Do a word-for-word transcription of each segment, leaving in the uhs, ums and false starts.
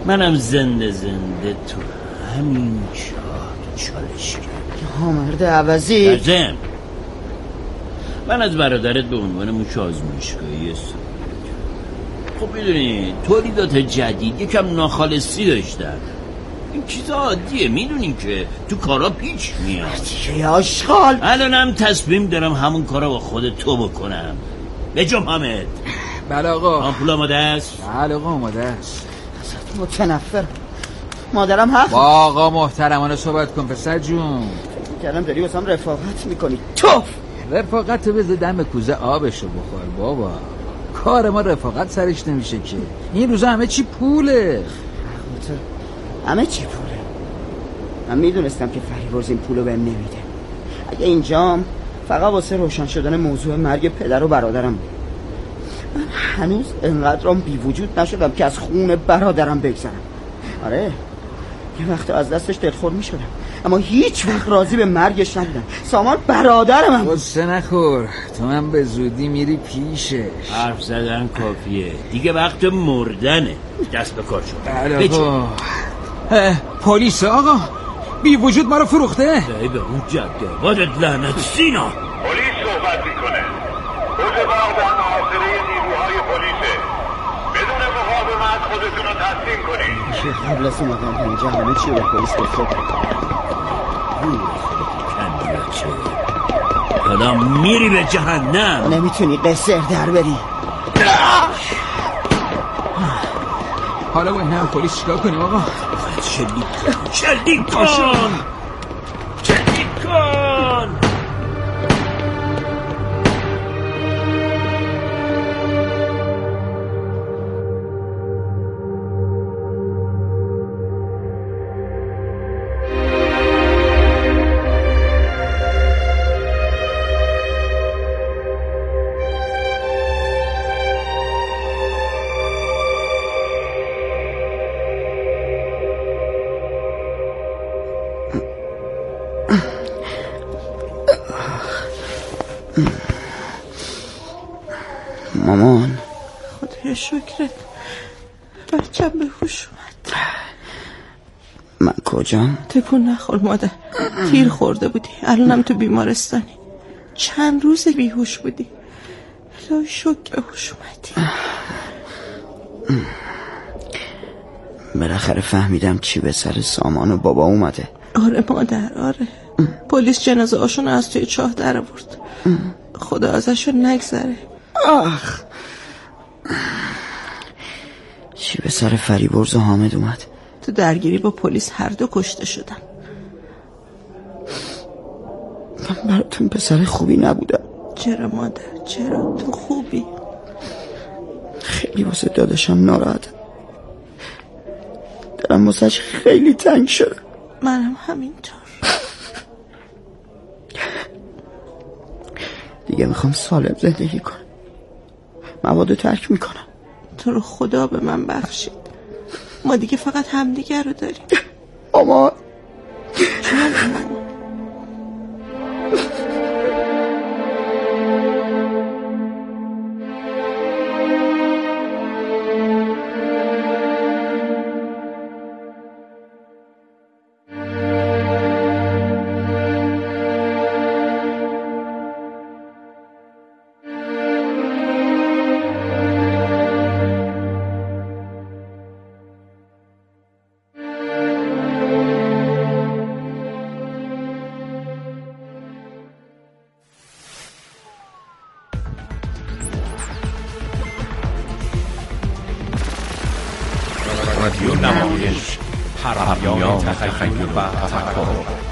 منم زنده زنده تو همین چاه چالش کردم. ها مرد عوضی. لازم من از برادرت به عنوان موش آزمایشگاهی استفاده کردم. خب میدونی تولیدات جدید یکم ناخالصی داشتن. این چیزا عادیه، میدونیم که تو کارا پیچ میاد. چه آشغال. الانم تصمیم دارم همون کارا با خود تو بکنم. بجم حامد. بله آقا. آمپول آماده است؟ بله آقا آماده است. ازت متنفرم. مادرم حق. با آقا محترمانه صحبت کن پسر جون. کردم داری واسم رفاقت میکنی. توف. رفاقت رو بذار دم کوزه آبشو بخور بابا. کار ما رفاقت سرش نمیشه که. این روزا همه چی پوله. همه چی پوله. من میدونستم که فریبرز این پولو بهم نمیده. اگه اینجام فقط واسه روشن شدن موضوع مرگ پدر و برادرم بود. من هنوز انقدرام بی وجود نشدم که از خون برادرم بگذرم. آره یه وقت از دستش دلخور میشدم اما هیچ وقت راضی به مرگش نبودم. سامان برادرم هم. غصه نخور، تو هم به زودی میری پیشش. حرف زدن کافیه دیگه، وقت مردنه. دست به کار شد. بله آقا. پلیس آقا بی وجود ما رو فروخته. دایی به اون جده وادت لعنت سینا. پلیس صحبت میکنه. روزگار در محاصره نیروهای پلیسه. بدون مقاومت خودتون رو تسلیم کنید. چه قبل از اومدن اینجا همه چی به پلیس گفته. حالا میری به جهنم. نمیتونی قصر در بری. حالا با این هم پلیس چیکار کنیم آقا؟ شلیک کن شلیک کن شلیک کن. مامان خدایا شکرت بچم به هوش اومد. من کجام؟ تکون نخور مادر، تیر خورده بودی الانم تو بیمارستانی. چند روز بیهوش بودی. خدایا شکر به هوش اومدی. بالاخره فهمیدم چی به سر سامان و بابا اومده. آره مادر آره. پلیس جنازه هاشون از توی چاه در آورد. خدا ازشون نگذره. آخ چی به سر فریبرز و حامد اومد؟ تو درگیری با پلیس هر دو کشته شدن. من براتون پسر خوبی نبودم. چرا مادر چرا؟ تو خوبی. خیلی واسه داداشم ناراحتم. دلم واسهش خیلی تنگ شده. منم همینطور. دیگه میخوام سالم زندگی کنم. موادو ترک میکنم. تو رو خدا به من بخشید. ما دیگه فقط همدیگه رو داریم. اما چون اما رادیو نمایش پرهمیان تخیل و تفکر.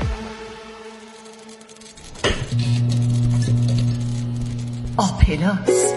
آپلاس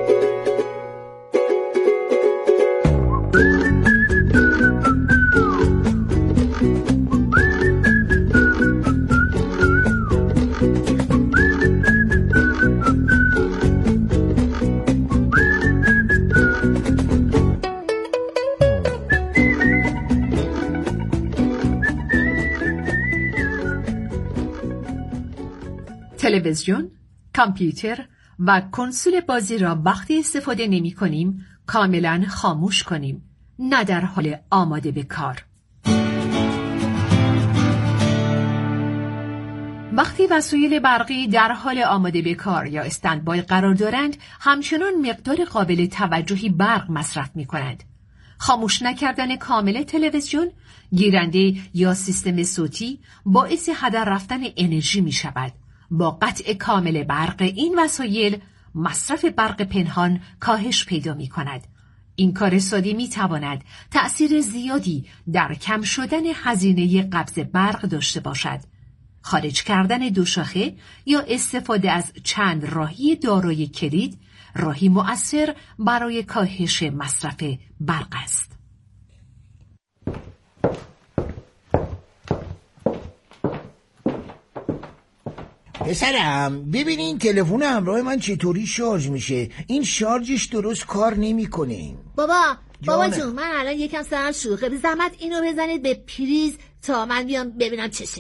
تلویزیون، کامپیوتر و کنسول بازی را وقتی استفاده نمی کنیم کاملا خاموش کنیم نه در حال آماده به کار. وقتی وسایل برقی در حال آماده به کار یا استندبای قرار دارند، همچنان مقدار قابل توجهی برق مصرف می کنند. خاموش نکردن کامل تلویزیون، گیرنده یا سیستم صوتی باعث هدر رفتن انرژی می شود. با قطع کامل برق این وسایل، مصرف برق پنهان کاهش پیدا می کند. این کار ساده می تواند تأثیر زیادی در کم شدن هزینه قبض برق داشته باشد. خارج کردن دو شاخه یا استفاده از چند راهی دارای کلید راهی مؤثر برای کاهش مصرف برق است. پسرم ببینین تلفن همراه من چطوری شارژ میشه. این شارژش درست کار نمیکنه. بابا بابا جون، من الان یکم سرم شلوغه، به زحمت اینو بزنید به پریز تا من بیام ببینم چشه.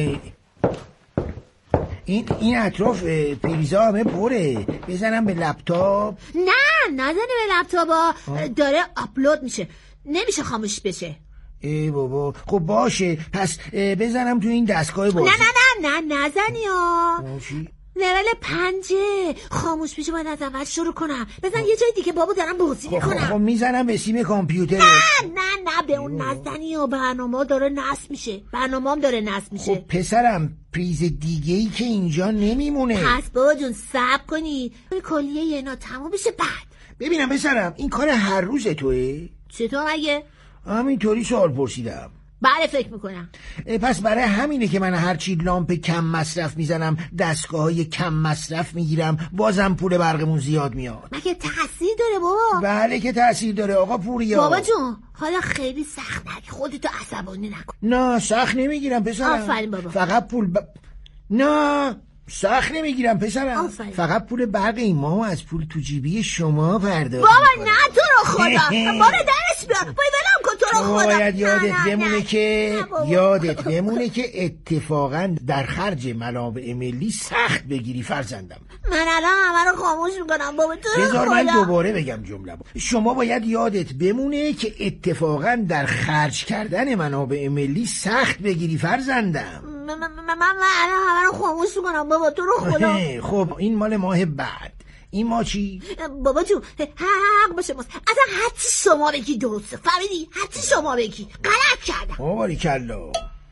این این اطراف پریزا همه پره. بزنم به لپتاپ؟ نه نزنی به لپتاپا، داره آپلود میشه، نمیشه خاموش بشه. ای بابا خب باشه، پس بزنم تو این دستگاه بازی. نه نه نه نه نزنی ها. چی؟ لول پنجه خاموش میشه، باید از اول شروع کنم. بزن یه جای دیگه بابا، دارم بازی خب میکنم. خب میزنم به سیم کامپیوتر. نه نه نه به اون نزنی ها، برنامه داره نصب میشه، برنامه هم داره نصب میشه. خب پسرم پریز دیگه ای که اینجا نمیمونه. پس بابا جون صبر کنی کلیه یه اینا تموم بشه بعد. ببینم پسرم این کار هر روز توئه؟ چطور مگه؟ همینطوری سوال پرسیدم. بله فکر میکنم. پس برای همینه که من هرچی لامپ کم مصرف میزنم دستگاه‌های کم مصرف میگیرم، بازم پول برقمون زیاد میاد. مگه تاثیر داره بابا؟ بله که تاثیر داره آقا پوریا. بابا جون حالا خیلی سخت نگی، خودتو عصبانی نکن. نه سخت نمیگیرم پسرم. آفرین بابا. فقط پول ب... نه سخت نمیگیرم پسرم. آفرین. فقط پول برق این ماه از پول تو جیبی شما پرداخت. بابا نه تو رو خدا بابا درش بیا، باید ولم کن تو رو خدا. باید یادت نه، نه، بمونه نه. که نه یادت بمونه که اتفاقا در خرج منابع ملی سخت بگیری فرزندم. من الان همه رو خاموش میکنم بابا تو رو بذار خدا. من دوباره بگم جمله. شما باید یادت بمونه که اتفاقا در خرج کردن منابع ملی سخت بگیری فرزندم. من من من الان همه رو خاموش میکنم بابا تو رو خدا. خب این مال ماه بعد. این ما چی؟ بابا جون حق باشه ماست، اصلا حتی شما بگی درسته، فهمیدی؟ حتی شما بگی غلط کردم. آباری کلا.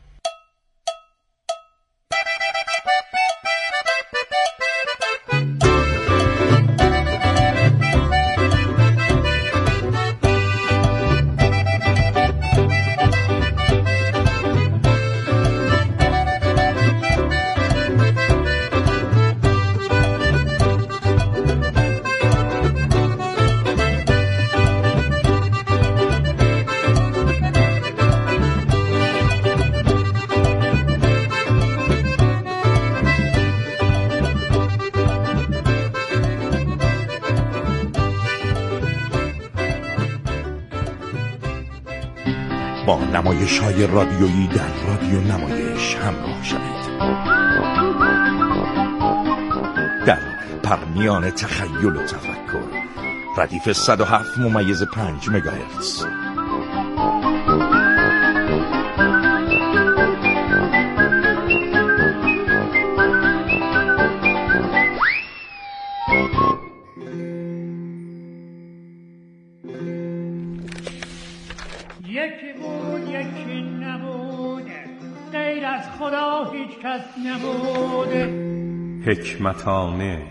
با نمایش‌های رادیویی در رادیو نمایش همراه شوید. در پرمیان تخیل و تفکر، ردیف صد و هفت ممیز پنج مگاهرتز. یکی بود یکی نبوده، غیر از خدا هیچ کس نبوده. حکمتانه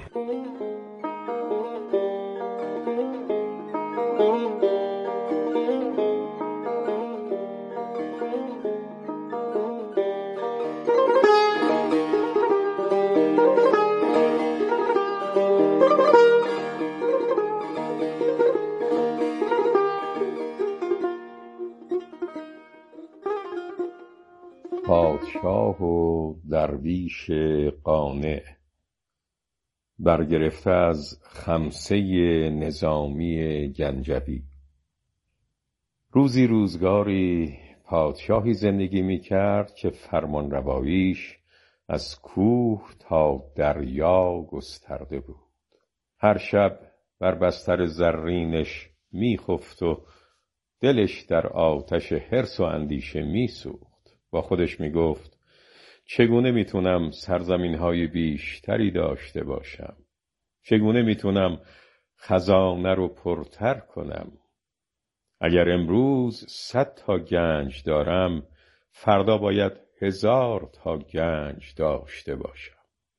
پادشاه و درویش قانع، برگرفته از خمسه نظامی گنجوی. روزی روزگاری پادشاهی زندگی می کرد که فرمان رواییش از کوه تا دریا گسترده بود. هر شب بر بستر زرینش می خفت و دلش در آتش حرص و اندیشه میسوخت. با خودش میگفت چگونه میتونم سرزمین‌های بیشتری داشته باشم؟ چگونه میتونم خزانه رو پرتر کنم؟ اگر امروز صد تا گنج دارم، فردا باید هزار تا گنج داشته باشم.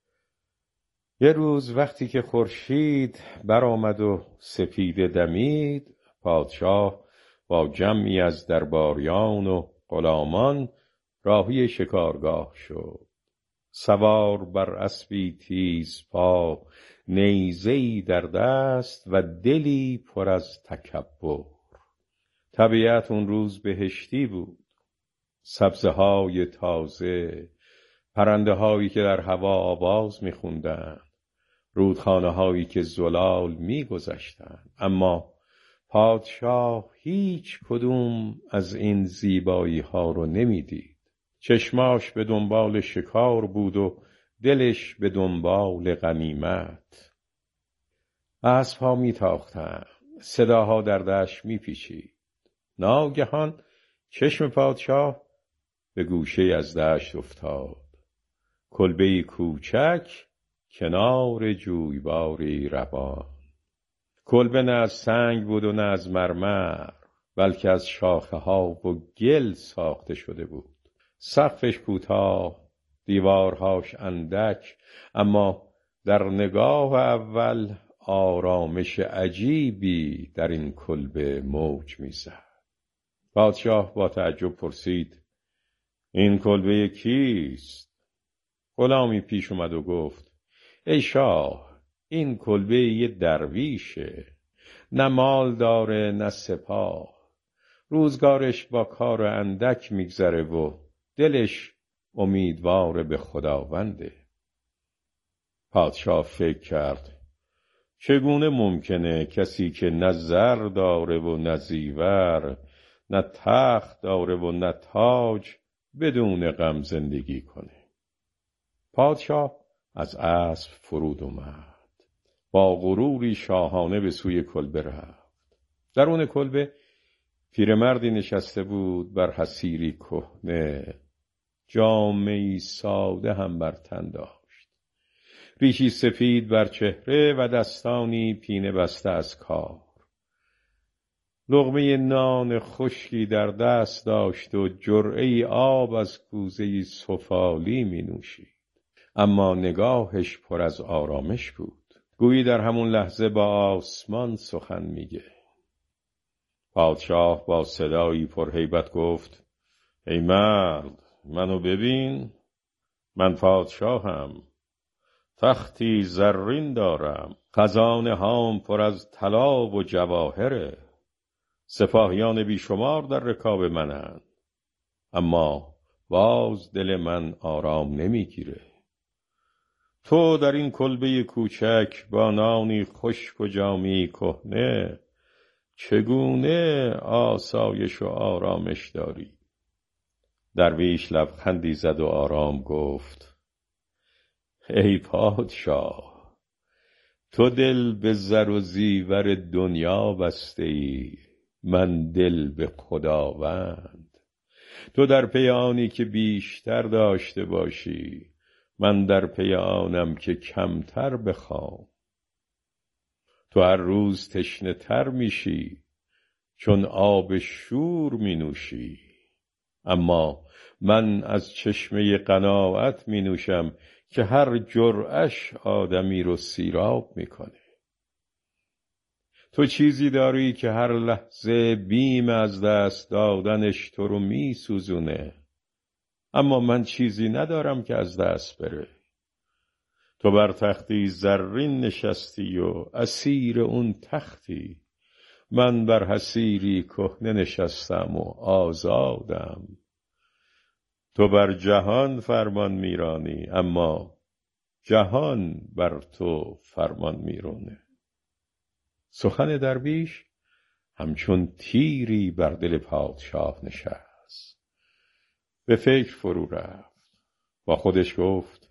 یه روز وقتی که خورشید برآمد و سپیده دمید، پادشاه با جمعی از درباریان و غلامان راهی شکارگاه شد. سوار بر اسبی تیز پا، نیزه‌ای در دست و دلی پر از تکبر. طبیعت اون روز بهشتی بود. سبزه‌های تازه، پرنده‌هایی که در هوا آواز می‌خوندند، رودخانه‌هایی که زلال می‌گذشتند. اما پادشاه هیچ کدوم از این زیبایی‌ها رو نمی‌دید. چشماش به دنبال شکار بود و دلش به دنبال غنیمت. اسب‌ها می‌تاختند، صداها در دشت می‌پیچید. ناگهان چشم پادشاه به گوشه از دشت افتاد. کلبه‌ای کوچک کنار جویباری روان. کلبه نه از سنگ بود و نه از مرمر، بلکه از شاخه ها و گل ساخته شده بود. سقفش کوتاه، دیوارهاش اندک، اما در نگاه اول آرامش عجیبی در این کلبه موج می‌زد. پادشاه با تعجب پرسید این کلبه کیست؟ غلامی پیش اومد و گفت ای شاه، این کلبه یه درویشه، نه مال داره نه سپاه. روزگارش با کار اندک میگذره و دلش امیدوار به خداونده. پادشاه فکر کرد چگونه ممکنه کسی که نه زر داره و نه زیور، نه تخت داره و نه تاج، بدون غم زندگی کنه؟ پادشاه از اسب فرود اومد. با غروری شاهانه به سوی کلبه رفت. درون کلبه پیرمردی نشسته بود بر حصیری کهنه. جامه‌ای ساده هم بر تن داشت. ریشی سفید بر چهره و دستانی پینه بسته از کار. لقمه نان خشکی در دست داشت و جرعه‌ای آب از کوزه‌ای سفالی می نوشید. اما نگاهش پر از آرامش بود. گویی در همون لحظه با آسمان سخن میگه. پادشاه با صدایی پرهیبت گفت ای مرد، منو ببین. من پادشاهم. تختی زرین دارم. خزانه هام پر از طلا و جواهره. سپاهیان بیشمار در رکاب منند. اما باز دل من آرام نمیگیره. تو در این کلبه کوچک با نانی خشک و جامی کهنه چگونه آسایش و آرامش داری؟ درویش لبخندی زد و آرام گفت ای پادشاه، تو دل به زر و زیور دنیا بسته ای، من دل به خداوند. تو در پی آنی که بیشتر داشته باشی، من در پی آنم که کمتر بخوام. تو هر روز تشنه تر میشی چون آب شور می نوشی، اما من از چشمه قناعت می نوشم که هر جرعش آدمی رو سیراب میکنه. تو چیزی داری که هر لحظه بیم از دست دادنش تو رو می سوزونه، اما من چیزی ندارم که از دست بره. تو بر تختی زرین نشستی و اسیر اون تختی، من بر حصیری کهنه نشستم و آزادم. تو بر جهان فرمان میرانی، اما جهان بر تو فرمان میرونه. سخن درویش همچون تیری بر دل پادشاه نشست. به فکر فرو رفت. با خودش گفت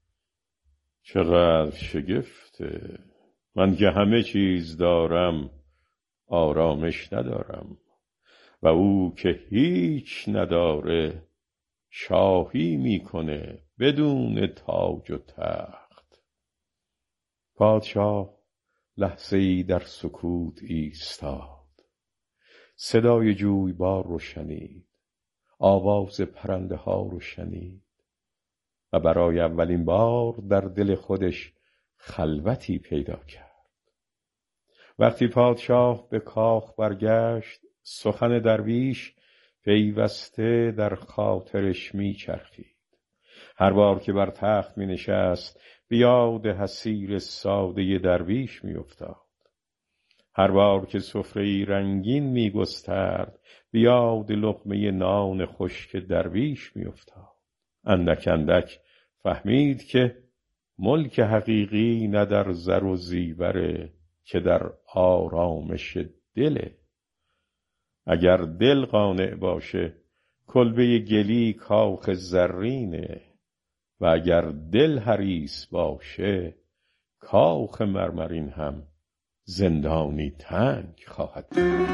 چقدر شگفته، من که همه چیز دارم آرامش ندارم. و او که هیچ نداره شاهی میکنه بدون تاج و تخت. پادشاه لحظه‌ای در سکوت ایستاد. صدای جویبار رو شنید، آواز پرنده ها رو شنید و برای اولین بار در دل خودش خلوتی پیدا کرد. وقتی پادشاه به کاخ برگشت، سخن درویش پیوسته در خاطرش میچرخید. هر بار که بر تخت می نشست به یاد حصیر ساده درویش می افتاد. هر بار که سفره‌ای رنگین می گسترد به یاد لقمه نان خشک درویش می افتاد. اندک اندک فهمید که ملک حقیقی نه در زر و زیوره که در آرامش دله. اگر دل قانع باشه کلبه گلی کاخ زرینه و اگر دل حریص باشه کاخ مرمرین هم زندانی تنگ خواهد بود.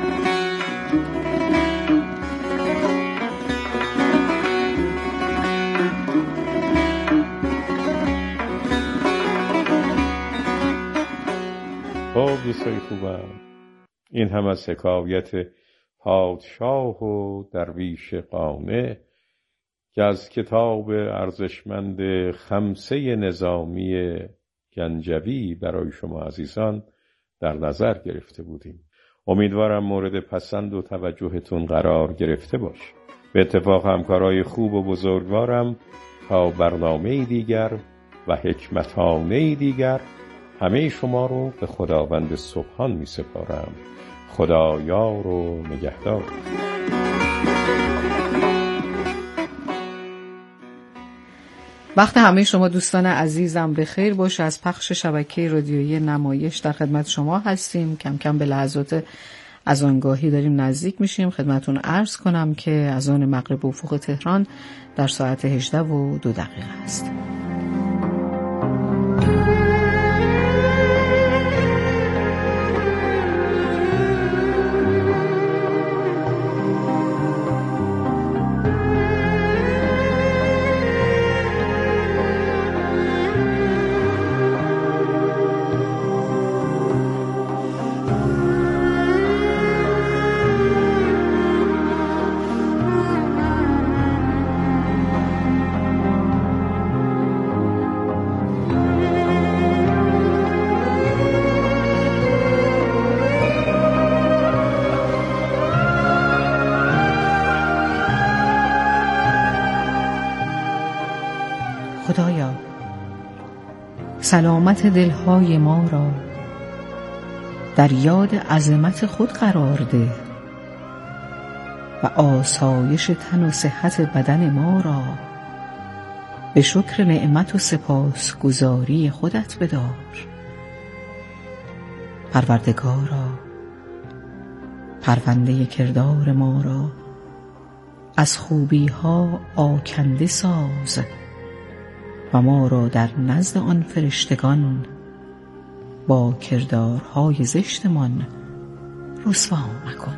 خب دوستای خوبم، این هم از حکایت پادشاه و درویش قانع که از کتاب ارزشمند خمسه نظامی گنجوی برای شما عزیزان در نظر گرفته بودیم. امیدوارم مورد پسند و توجهتون قرار گرفته باشه. به اتفاق همکارای خوب و بزرگوارم تا برنامه دیگر و حکمتانه دیگر همه شما رو به خداوند سبحان می سپارم. خدایار و نگهدار. وقت همه شما دوستان عزیزم به خیر باشه. از پخش شبکه رادیویی نمایش در خدمت شما هستیم. کم کم به لحظات اذانگاهی داریم نزدیک میشیم. خدمتون عرض کنم که اذان مغرب افق تهران در ساعت هجده و دو دقیقه است. خدایا سلامت دلهای ما را در یاد عظمت خود قرار ده و آسایش تن و صحت بدن ما را به شکر نعمت و سپاس گزاری خودت بدار. پروردگارا پرونده کردار ما را از خوبی ها آکنده ساز و ما را در نزد آن فرشتگان با کردارهای زشتمان رسوا مکن.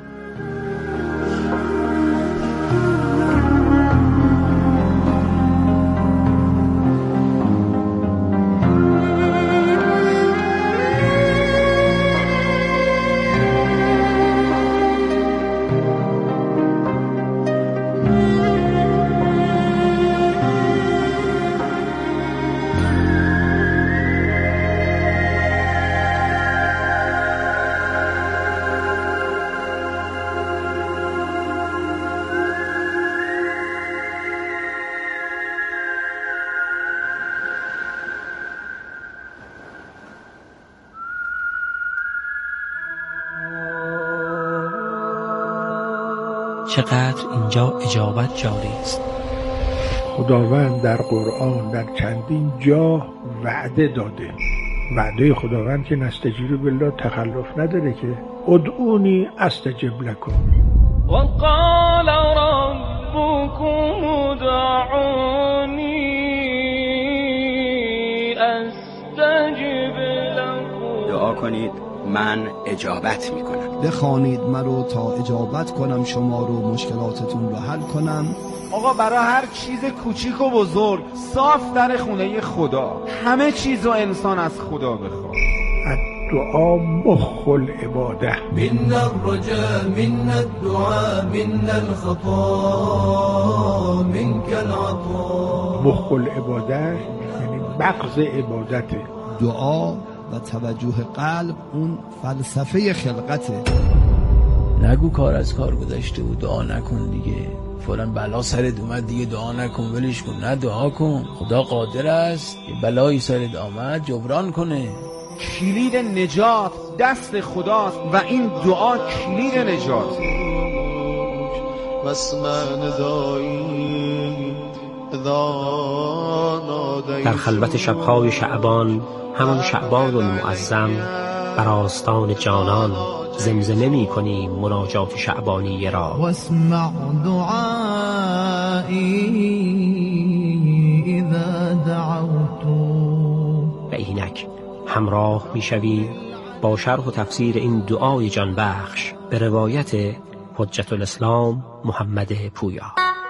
چقدر اینجا اجابت جاری است. خداوند در قرآن در چندین جا وعده داده. وعده خداوند که نستجیب بالله تخلف نداره که ادعونی استجب لکم. وقال ربكم ادعوني استجب لكم. دعا کنید من اجابت میکنم. بخوانید مرا تا اجابت کنم شما رو، مشکلاتتون رو حل کنم. آقا برای هر چیز کوچیک و بزرگ صاف در خونه خدا، همه چیزو انسان از خدا بخواد. دعا مخ العباده. من الرجاء من الدعاء من الخطا منك العطاء. مخ العباده یعنی مغز عبادته. دعا و توجه قلب اون فلسفه خلقته. نگو کار از کار گذشته و دعا نکن دیگه، فلان بلا سرت اومد دیگه دعا نکن، ولش کن. نه، دعا کن. خدا قادر است یه بلایی سرت آمد جبران کنه. کلید نجات دست خداست و این دعا کلید نجات. در خلوت شبهای شعبان، همون شعبان المعظم، بر آستان جانان زمزمه می کنیم مناجات شعبانی را. واسمع دعایی اذا دعوت. و اینک همراه می شوی با شرح و تفسیر این دعای جان بخش به روایت حجت الاسلام محمد پویا.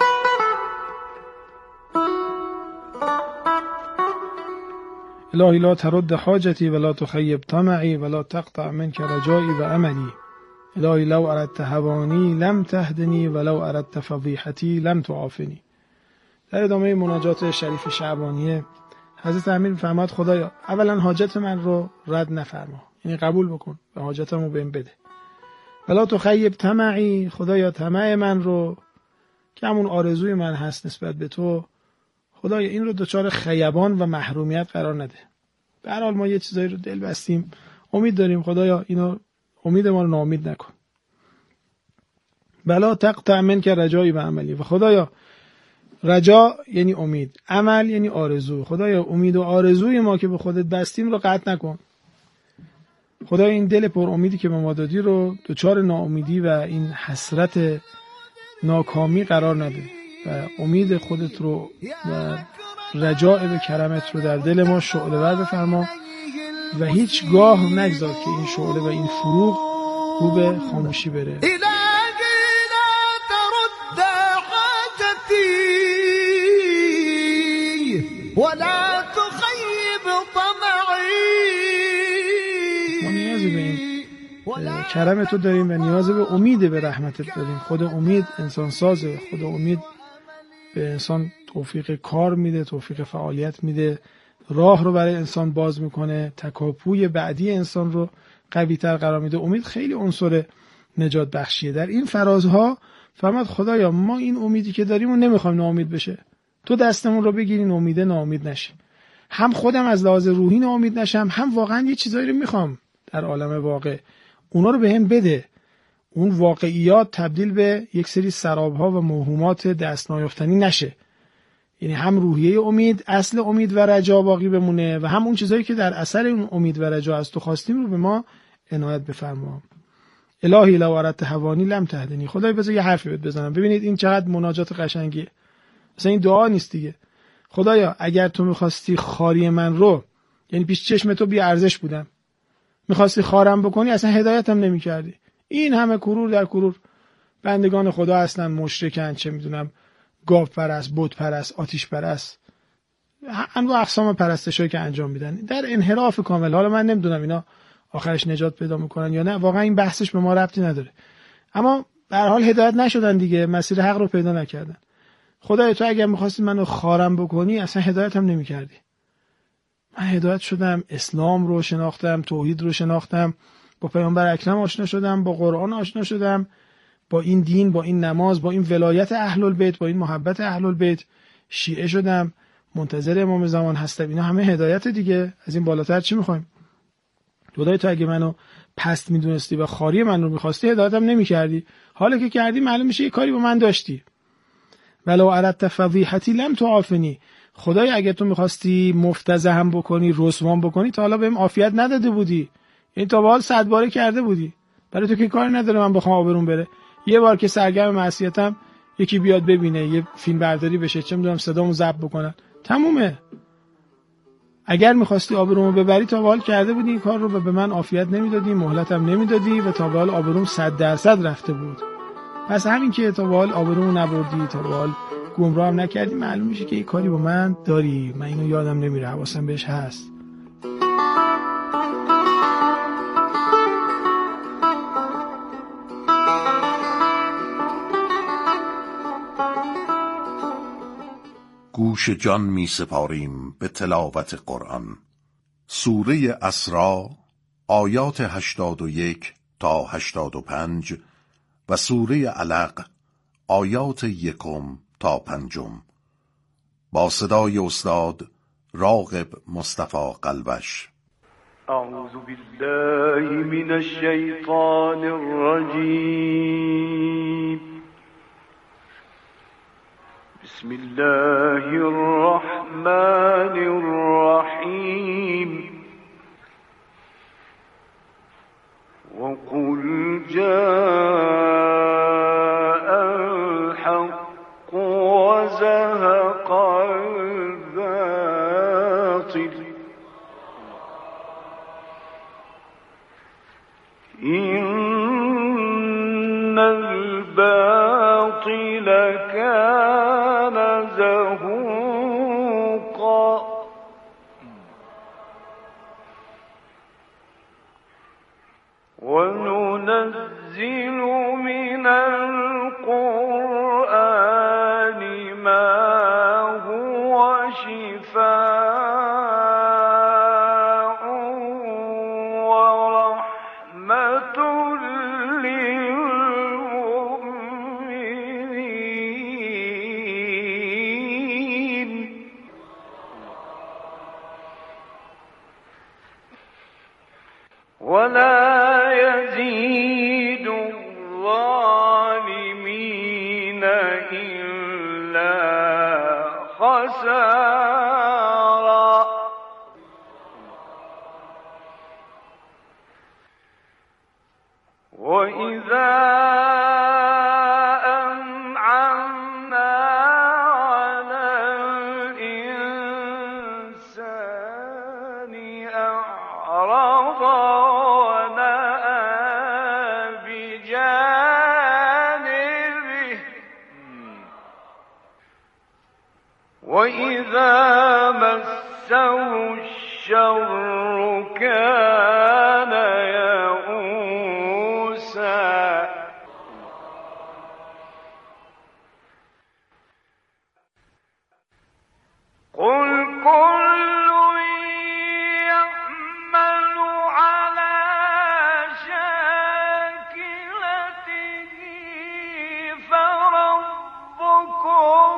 الهی لا ترد حاجتی ولا تخیب طمعی ولا تقطع منك رجایی و املی. الهی لو اردت هوانی لم تهدنی ولو اردت فضیحتی لم تعافنی. در ادامه مناجات شریف شعبانیه حضرت امیر فرماد خدایا اولا حاجت من رو رد نفرما، یعنی قبول بکن و حاجتمو بهم بده. ولا تخیب طمعی، خدایا طمع من رو که همون آرزوی من هست نسبت به تو، خدایا این رو دچار خیبان و محرومیت قرار نده. به هر حال ما یه چیزایی رو دل بستیم، امید داریم، خدایا اینو امید ما رو ناامید نکن. بلا تقطع منک رجایی و عملی. و خدایا رجا یعنی امید، عمل یعنی آرزو. خدایا امید و آرزوی ما که به خودت بستیم رو قطع نکن. خدایا این دل پر امیدی که به ما دادی رو دچار ناامیدی و این حسرت ناکامی قرار نده و امید خودت رو و رجاء به کرمت رو در دل ما شعله ور بفرما و هیچ گاه نگذار که این شعله و این فروغ رو به خاموشی بره. ولا تخيب طمعي. ما نیاز به این کرم تو داریم و نیاز به امید به رحمتت داریم. خود امید انسان سازه، خود امید به انسان توفیق کار میده، توفیق فعالیت میده، راه رو برای انسان باز میکنه، تکاپوی بعدی انسان رو قوی تر قرار میده. امید خیلی عنصر نجات بخشیه. در این فرازها فرمود خدایا ما این امیدی که داریم رو نمیخوایم ناامید بشه، تو دستمون رو بگیرین امیده ناامید نشه. هم خودم از لحاظ روحی ناامید نشم، هم واقعا یه چیزایی رو میخوام در عالم واقع، اونا رو بهم بده. اون واقعیات تبدیل به یک سری سرابها و موهومات دست نیافتنی نشه. یعنی هم روحیه امید، اصل امید و رجا باقی بمونه و هم اون چیزایی که در اثر اون امید و رجا از تو خواستیم رو به ما عنایت بفرما. الهی لو اردت هوانی لم تهدنی. خدای بذار یه حرفی بهت بزنم. ببینید این چقدر مناجات قشنگیه. مثلا این دعا نیست دیگه. خدایا اگر تو میخواستی خاری من رو، یعنی پیش چشم تو بی ارزش بودم، میخواستی خارم بکنی اصلا هدایتم نمیکردی. این همه کرور در کرور بندگان خدا هستن، مشرکن، چه میدونم گاو پرست، بت پرست، آتش پرست، انواع اقسام پرستشایی که انجام میدن در انحراف کامل. حالا من نمیدونم اینا آخرش نجات پیدا میکنن یا نه، واقعا این بحثش به ما ربطی نداره، اما به هر حال هدایت نشدن دیگه، مسیر حق رو پیدا نکردن. خدای تو اگر می‌خواستی منو خارم بکنی اصلا هدایتم نمی‌کردی. من هدایت شدم، اسلام رو شناختم، توحید رو شناختم، با پیامبر اکرم آشنا شدم، با قرآن آشنا شدم، با این دین، با این نماز، با این ولایت اهل البیت، با این محبت اهل البیت شیعه شدم، منتظر امام زمان هستم. اینا همه هدایت دیگه، از این بالاتر چی می‌خوایم؟ خدای تو اگه منو پست می‌دونستی و خاری من رو می‌خواستی هدایتم نمی‌کردی. حالا که کردی معلوم میشه یه کاری با من داشتی. ولو اردت فضیحتی لم تعافنی. خدای اگه تو میخواستی مفتضحم بکنی، رسوام بکنی، تا حالا بهم عافیت نداده بودی. این تا به حال صد باره کرده بودی. برای تو که کاری نداره من بخوام آبرون بره. یه بار که سرگرم معصیتم یکی بیاد ببینه، یه فیلم برداری بشه، چه میدونم صدامو ضبط بکنن، تمومه. اگر میخواستی آبرومو ببری تا به حال کرده بودی این کار رو و به من عافیت نمیدادی، مهلتم نمیدادی و تا به حال آبروم صد درصد رفته بود. پس همین که تا به حال آبرومو نبردی، تا به حال گمراه هم نکردی، معلوم میشه که این کاری با من داری. من اینو یادم نمیره، حواسم بهش هست. گوش جان می سپاریم به تلاوت قرآن. سوره اسراء آیات هشتاد و یک تا هشتاد و پنج و سوره علق آیات یکم تا پنجم با صدای استاد راغب مصطفی قلبش. اعوذ بالله من الشیطان الرجیم. بسم الله الرحمن الرحیم. وقل جاء الحق وزهق الباطل إن الباطل كان زهوقا وننزل من القرآن ما هو شفاء ورحمة للمؤمنين ولا يزيد الظالمين إلا خسارا. وإذا أنعمنا على الإنسان أعرض وإذا مسه الشر كان يئوسا. قل كل يعمل على شاكلته فربكم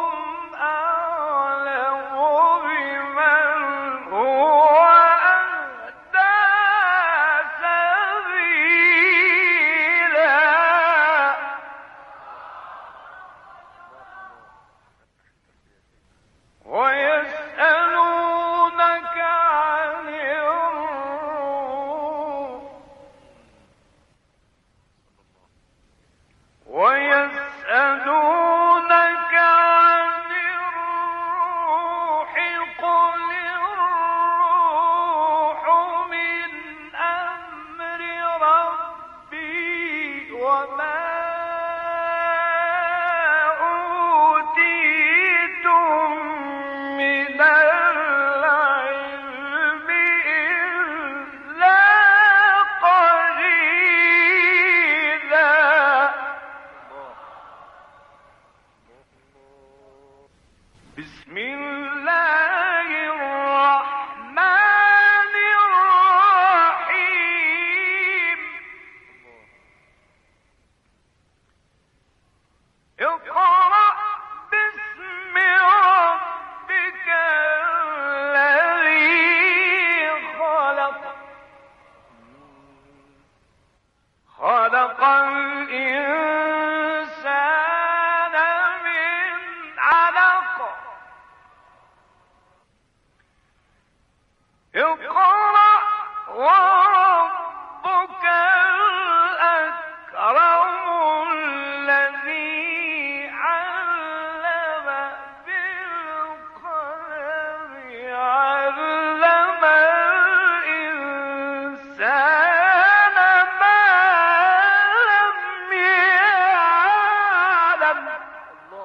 يقال